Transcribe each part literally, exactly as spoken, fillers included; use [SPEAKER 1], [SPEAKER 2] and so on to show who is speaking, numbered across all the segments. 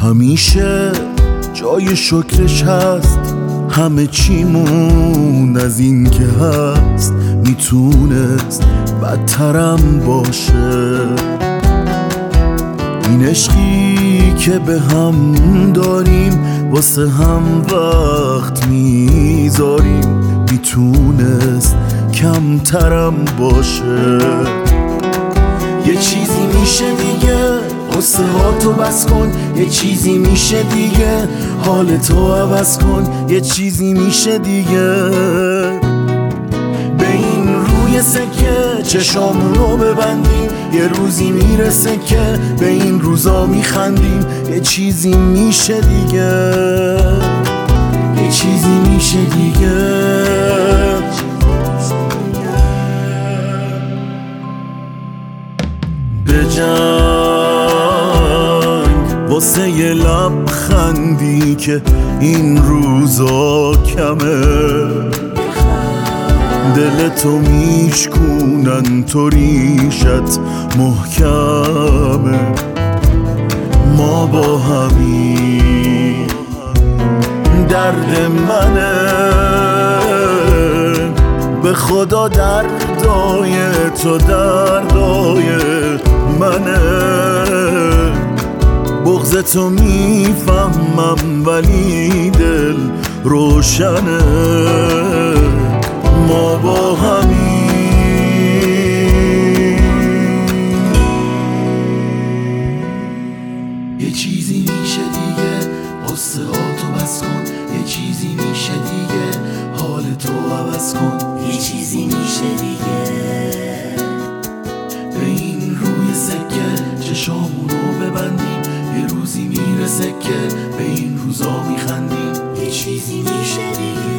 [SPEAKER 1] همیشه جای شکرش هست، همه چیمون از این که هست میتونست بدترم باشه. این عشقی که به هم داریم واسه هم وقت میذاریم میتونست کمترم باشه. یه چیزی میشه دیگه قصه ها تو بس کن، یه چیزی میشه دیگه حال تو عوض کن، یه چیزی میشه دیگه به این روی سکه چشامونو ببندیم، یه روزی میرسه که به این روزا میخندیم، یه چیزی میشه دیگه، یه چیزی میشه دیگه. به جنگ واسه یه لبخندی که این روزا کمه، دلتو میشکونن تو ریشت محکمه. ما با همین درد منه، به خدا دردای تو دردای منه. بغض تو میفهمم ولی دل روشنه. ما با همین یه چیزی میشه دیگه قصه ها تو بس کن، یه چیزی میشه دیگه حال تو عوض کن،
[SPEAKER 2] یه چیزی میشه دیگه
[SPEAKER 1] به این روی سکه چشامونو ببندیم، یه روزی میرسه که به این روزا میخندیم،
[SPEAKER 2] یه چیزی میشه دیگه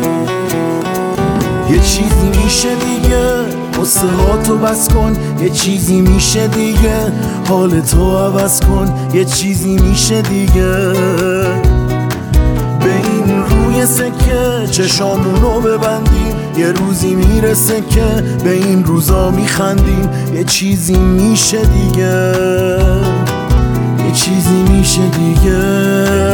[SPEAKER 1] یه چیزی میشه دیگه قصه ها تو بس کن، یه چیزی میشه دیگه حال تو عوض کن، یه چیزی میشه دیگه به این روی سکه چشامونو ببندیم، یه روزی میرسه که به این روزا میخندیم، یه چیزی میشه دیگه، یه چیزی میشه دیگه.